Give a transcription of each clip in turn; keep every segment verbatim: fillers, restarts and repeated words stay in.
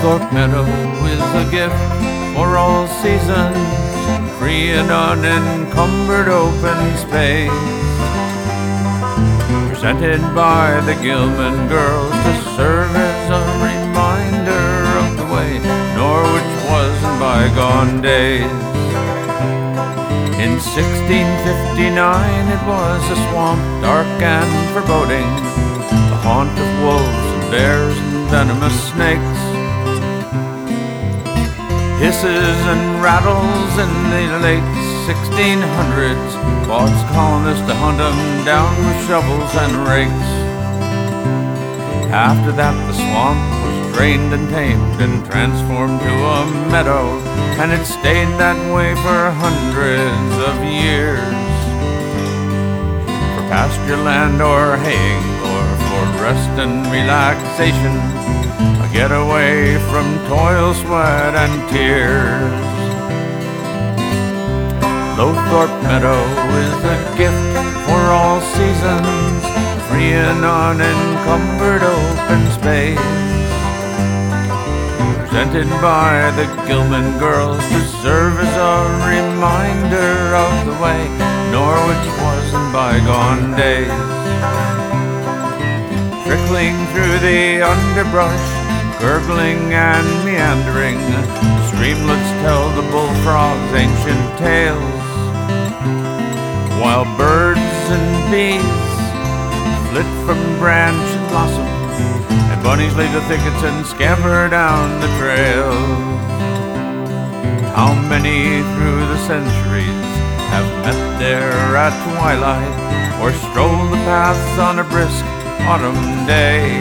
Lowthorpe Meadow is a gift for all seasons, free and unencumbered open space, presented by the Gilman girls to serve as a reminder of the way Norwich was in bygone days. In sixteen fifty-nine it was a swamp dark and foreboding, the haunt of wolves and bears and venomous snakes. Hisses and rattles in the late sixteen hundreds caused colonists to hunt them down with shovels and rakes. After that the swamp was drained and tamed and transformed to a meadow, and it stayed that way for hundreds of years. For pasture land or haying, or for rest and relaxation, a getaway from toil, sweat, and tears. Lowthorpe Meadow is a gift for all seasons, free and unencumbered open space, presented by the Gilman girls to serve as a reminder of the way Norwich was in bygone days. Trickling through the underbrush, gurgling and meandering, the streamlets tell the bullfrog's ancient tales, while birds and bees flit from branch and blossom, and bunnies leave the thickets and scamper down the trail. How many through the centuries have met there at twilight, or strolled the paths on a brisk autumn day?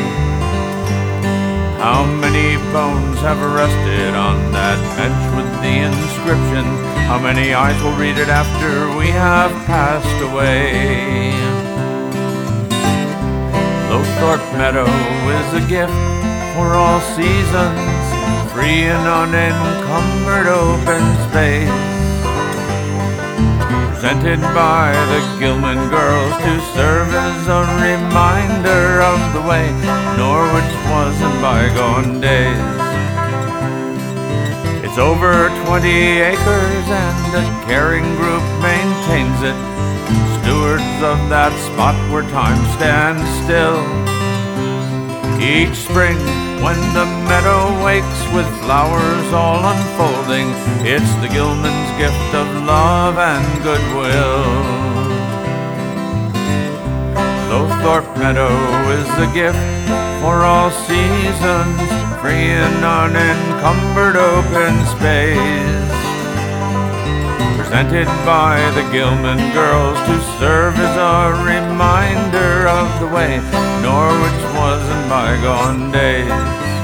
How many bones have rested on that bench with the inscription? How many eyes will read it after we have passed away? Lowthorpe Meadow is a gift for all seasons, free and unencumbered open space, presented by the Gilman girls to serve as a reminder of the way Norwich was in bygone days. It's over twenty acres and a caring group maintains it, stewards of that spot where time stands still. Each spring when the meadow wakes with flowers all unfolding, it's the Gilman's gift of love and goodwill. Lowthorpe Meadow is a gift for all seasons, free and unencumbered open space, presented by the Gilman girls to serve as a reminder of the way Norwich was in bygone days.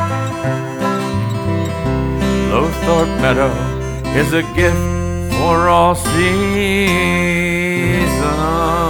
Lowthorpe Meadow is a gift for all seasons.